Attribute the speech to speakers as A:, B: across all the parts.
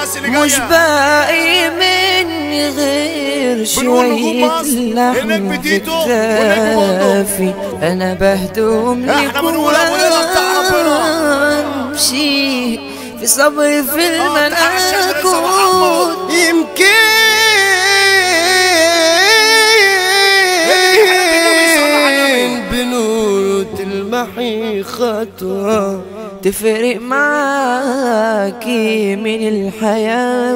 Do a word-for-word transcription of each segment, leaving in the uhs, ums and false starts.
A: الناس اللي جايه
B: مش باقي مني غير شوية لحم في كتافي، انا بهدوم لك وامشي في صبري في الملكوت.
C: يمكن بنوت المحي خطوة
B: تفرق معاكي من الحياة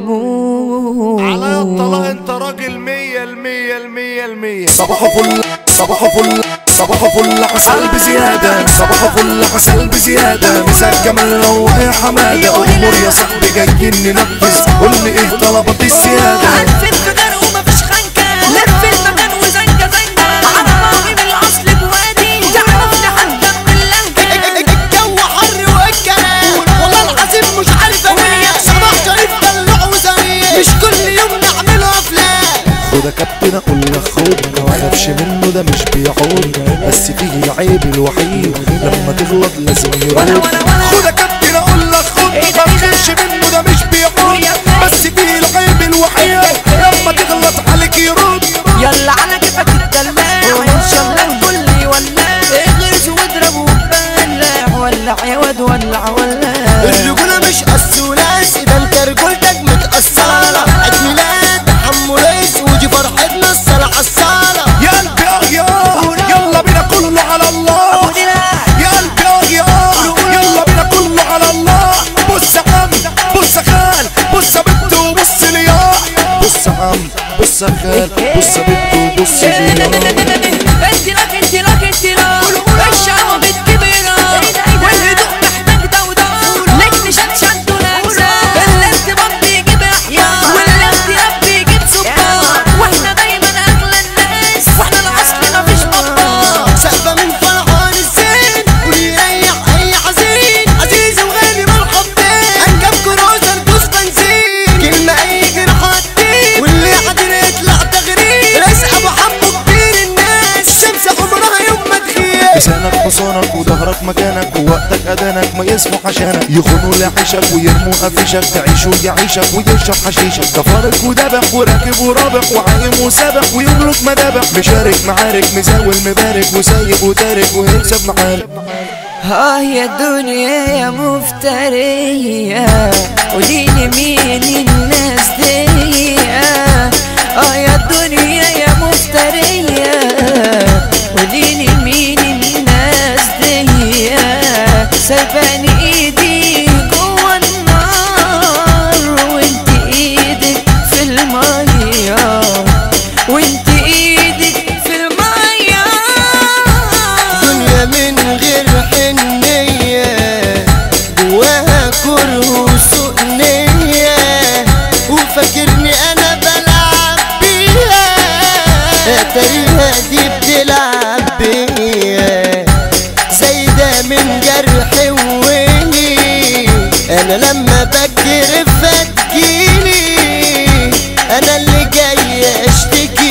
B: والموت.
A: على الطلاق انت راجل مية المية المية المية.
D: صباح فل صباح فل صباح فل عسل بزيادة، صباح فل عسل بزيادة، مساء جمال روق يا حمادة، أمور يا صاحبي جايين ننفذ، قول لي ايه طلبات السيادة.
B: لف الجدار ومفيش خنكة، لف المكان وزنكة زنكة، على راغي من الأصل بوادي، تعرفني حتى من اللهجة.
C: الجو حر والكلام والله العظيم مش عارف انام، صباح شريف دلوع وزميل مش كل يوم نعمله افلام.
D: خد يا كابتن اقول لك خد، ما تخافش منه ده مش بيعود، بس فيه العيب الوحيد لما تغلط لازم يرد. خد يا كابتن اقول لك خد، ما تخافش منه ده مش بيعود، بس فيه العيب الوحيد لما تغلط عليك يرد.
B: يلا على كيفك الدلع ان شاء الله الكل يولع، اغرس واضرب وبلع، ولع يا واد ولع ولع.
C: الرجولة مش قص ولاس، ده انت رجولتك متأصلة، عيد ميلاد حمو ريس ودي فرحتنا الصلاة عالصالة.
D: يا قلبي اه يا يلا بينا كله على الله، يا قلبي اه يا يلا بينا كله على الله. بص يا عم بص يا خال بص يا بنت وبص لي يا بص يا عم بص يا خال بص يا بنت وبص لي يا.
B: انت لك انت لك انت لك الشعوة بالكبيرة والهدوء محتاج دودار، لك نشد شد ونكسر، الارتباط بيجيب احياء والاختلاف بيجيب سكر، واحنا دايما اغلى الناس واحنا الاصل مفيش بطال.
C: سقفة من فرحان الزين ويريح اي حزين، عزيز وغالي مرحبتين، انجب كروزر دوس بنزين، كلمة اي جرح هتطير واللي قادر يطلع تغريب، رزق ابو حمو كبير الناس، الشمس عمرها يوم ما تغيب.
D: لسانك حصانك وظهرك مكانك ووقتك اذانك ما يسمح عشانك، يخونوا لعيشك ويرموا قفشك، تعيش ويعيشك ويشرب حشيشك، كفارك ودبح وراكب ورابح وعايم وسابح ويملك مدابح، مشارك معارك مزاول مبارك وسايق وتارك ويكسب معارك.
B: اه يا دنيا يا مفترية قوليلي مين الناس دي، اه يا دنيا يا مفترية قوليلي مين الناس دي، سايباني ايدي جوا النار وانت ايدك في المية، وانت ايدك في المية.
C: دنيا من غير حنية جواها كره وسوء نية، وفاكرني انا بلعب بيها، اتاريها دي بتلعب بيا، زايدة من جرح وويلي، انا لما بجرف تجيلي، انا اللي جاي اشتكي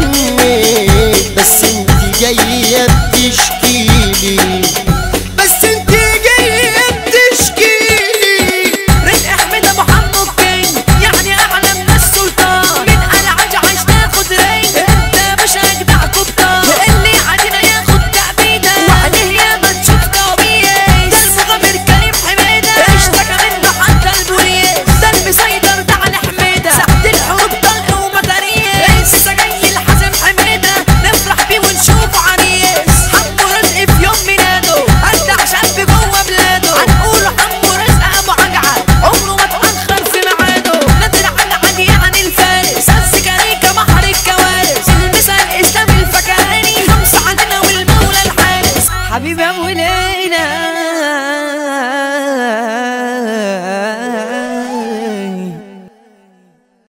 C: منك، بس انت جاية بتشكيلي، بس انت جاية بتشكيلي.
B: رزق احمد ابو حمو الكينج يعني اعلى من السلطان، من العج عايش تاخد رينج، انت مش اجدع كبطان، اللي علينا ياخد تعبيده وعليه ياما تشوف كوابيس، ده المغامر كريم حميده اشتكى منه حتى البوليس، ده المسيطر ده على حميده ساعة الحروب طلق ومداريس، لسه جاي الحازم حميده نفرح بيه ونشوفه عريس، حمو رزق في يوم ميلاده اجدع شاب جوه بلاده، هنقوله حمو رزق ابو عجعه عمره ما اتاخر في ميعاده، نادر على عجي عن الفارس، السكريكه بحر الكوارث، المثال اسلام الفكهاني خمسه علينا والمولى الحارس، حبيبي ابو ليل.